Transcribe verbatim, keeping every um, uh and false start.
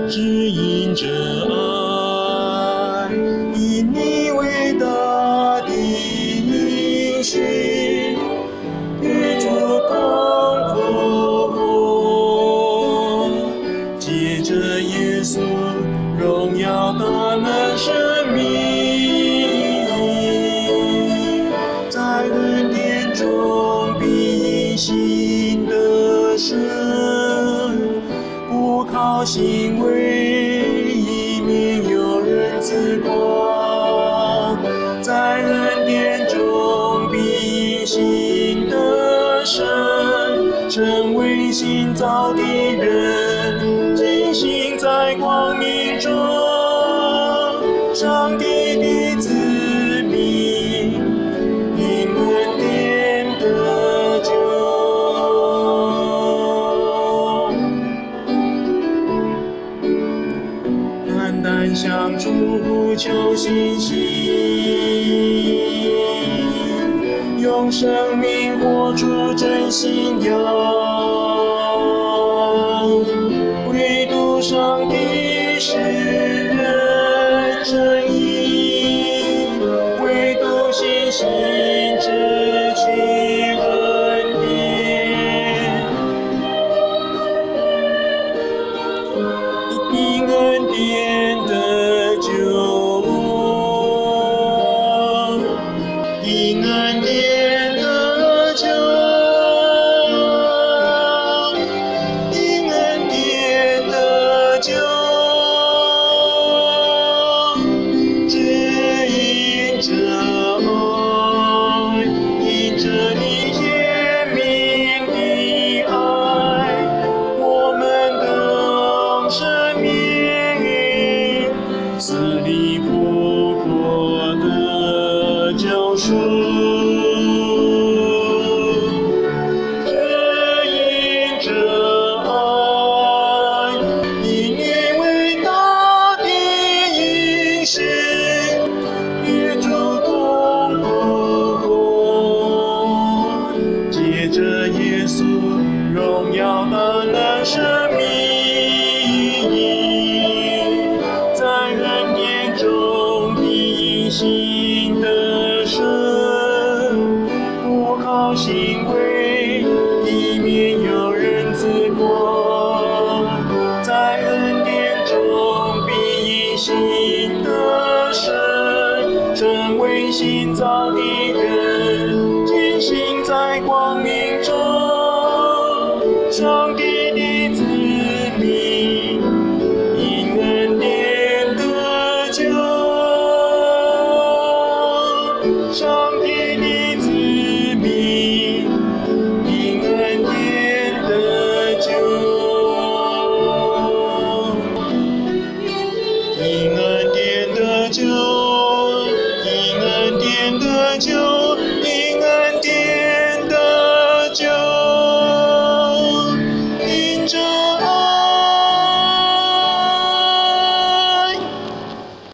指引着爱，以你伟大的应许，与主同复活，借着耶稣荣耀大能生命，在恩典中必信得胜，不靠行为，以免有人自夸，在恩典中必信得胜，成为新造的人，尽行在光明中，上帝的子民，因恩典得救。单单向主求信心，用生命活出真信仰，唯独上帝是人生意，唯独信心支取恩典，因恩典得救，因恩典得救，因恩典得救，指引着爱，因着你怜悯的爱，我们得生命，死里复活的救赎，指引着爱，以你伟大的应许，与主同复活，借着耶稣荣耀大能生命，在恩典中必信得胜，不靠行为，以免有人自夸，在恩典中必信得胜，成为新造的人，尽心